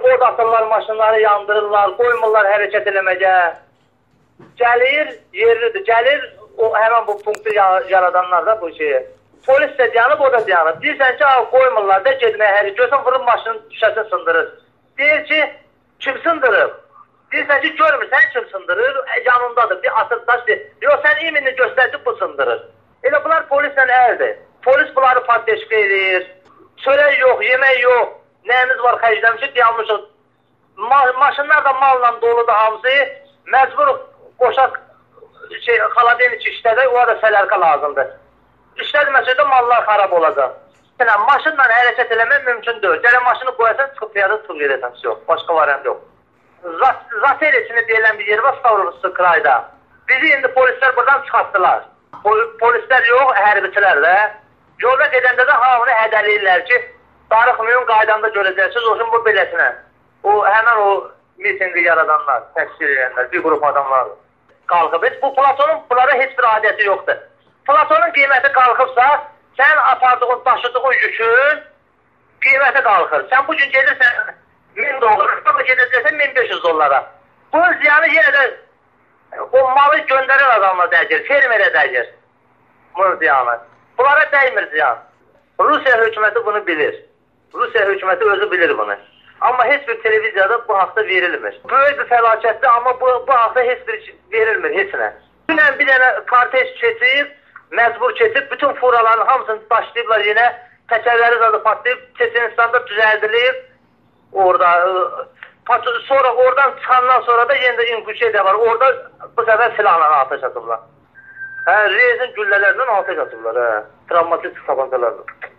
od atırlar, maşınları yandırırlar, qoymurlar hərəkət eləməyə. Gəlir, yerlidir, gəlir, həmən bu punktu yaradanlar da bu şeyi. Polis də dayanıb, o da dayanıb. Deyirsən ki, qoymurlar da getməyə hərəkət. Görsən, vurub maşının şüşəsini sındırır. Deyir ki, kim sındırıb? Deyirsən ki, görmürsən kim sındırır? Yanındadır, bir atır daş deyir. Yox, sən iminini göstərdi, bu sındırır. Elə bunlar polislə əldir. Polis bunları patdeşqə edir. Çörək yox, yemək yox. Nəyimiz var xərcləmişik, dayanmışıq. Maşınlar da malla doludur hamısı. Məcbur qoşaq xaladenik işlədək, o da sələrsə lazımdır. İşlədməsə də mallar xarab olacaq. Yəni, maşınla hərəkət eləmək mümkün deyil. Gələ maşını qoyasan, çıxıb piyada tutub gedəsən. Yox, başqa variant yox. Zatel içində deyilən bir yer var, Stavrovski krayda. Bizi indi polislər buradan çıxartdılar. Polislər yox, hərbiçilər də. Yolda gedəndə də hamını hədəliyirlər ki, darıxmayın, qaydanda görəcəksiniz, olsun bu beləsinə. Həmən o mitingi yaradanlar, təşkil edənlər, bir qrup adamlar qalxıb. Bu Platonun bunlara heç bir adəti yoxdur. Platonun qiyməti qalxıbsa, sən apardığın, daşıdığın yükün qiyməti qalxır. Sən bugün gedirsən 1000 dolar, sonra gedəcəksən 1500 dolara. Bu ziyanı yenə də o malı göndərən adamla dəyir, fermerə dəyir. Bunun ziyanı. Bunlara dəymir ziyan. Rusiya hökuməti bunu bilir. Rusiya hökuməti özü bilir bunu. Amma heç bir televiziyada bu haqda verilmir. Böyük bir fəlakətdir, amma bu haqda heç bir verilmir, heç nə. Dünən bir dənə kortej keçib, məcbur keçib, bütün furaların hamısını daşlayıblar yenə, təkərləri zadı patlayıb, Çeçenistan'da düzəldilib, orada. Sonra oradan çıxandan sonra da yenə də İnquşetiya var, orada bu səfər silahla ateş atıblar. Rezin güllələrlə ateş atıblar, travmatik tabancalarla.